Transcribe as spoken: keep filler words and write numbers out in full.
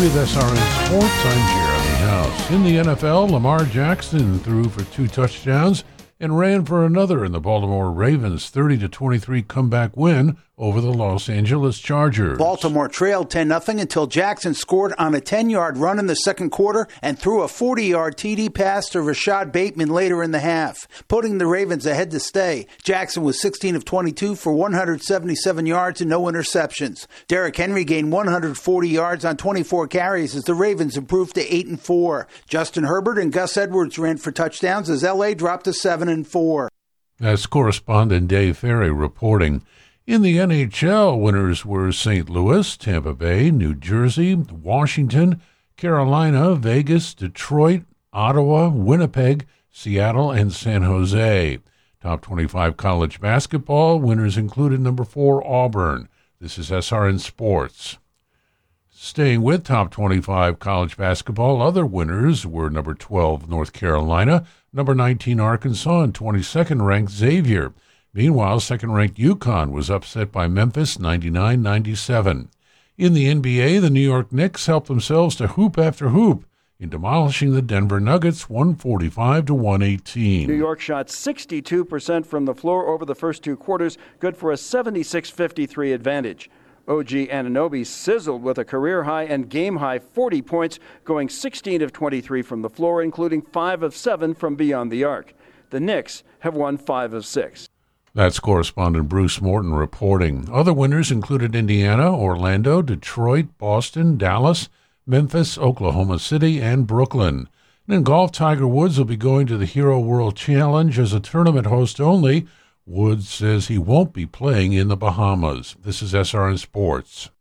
With S R N Sports, I'm Jeremy House. In the N F L, Lamar Jackson threw for two touchdowns and ran for another in the Baltimore Ravens' thirty to twenty-three comeback win over the Los Angeles Chargers. Baltimore trailed ten nothing until Jackson scored on a ten-yard run in the second quarter and threw a forty-yard T D pass to Rashad Bateman later in the half, putting the Ravens ahead to stay. Jackson was sixteen of twenty-two for one hundred seventy-seven yards and no interceptions. Derrick Henry gained one hundred forty yards on twenty-four carries as the Ravens improved to eight and four. Justin Herbert and Gus Edwards ran for touchdowns as L A dropped to seven and four. That's correspondent Dave Ferry reporting. In the N H L, winners were Saint Louis, Tampa Bay, New Jersey, Washington, Carolina, Vegas, Detroit, Ottawa, Winnipeg, Seattle, and San Jose. Top twenty-five college basketball winners included number four, Auburn. This is S R N Sports. Staying with top twenty-five college basketball, other winners were number twelve, North Carolina, number nineteen, Arkansas, and twenty-second ranked Xavier. Meanwhile, second-ranked UConn was upset by Memphis ninety-nine ninety-seven. In the N B A, the New York Knicks helped themselves to hoop after hoop in demolishing the Denver Nuggets one forty-five to one eighteen. New York shot sixty-two percent from the floor over the first two quarters, good for a seventy-six fifty-three advantage. O G Anunoby sizzled with a career-high and game-high forty points, going sixteen of twenty-three from the floor, including five of seven from beyond the arc. The Knicks have won five of six. That's correspondent Bruce Morton reporting. Other winners included Indiana, Orlando, Detroit, Boston, Dallas, Memphis, Oklahoma City, and Brooklyn. And in golf, Tiger Woods will be going to the Hero World Challenge as a tournament host only. Woods says he won't be playing in the Bahamas. This is S R N Sports.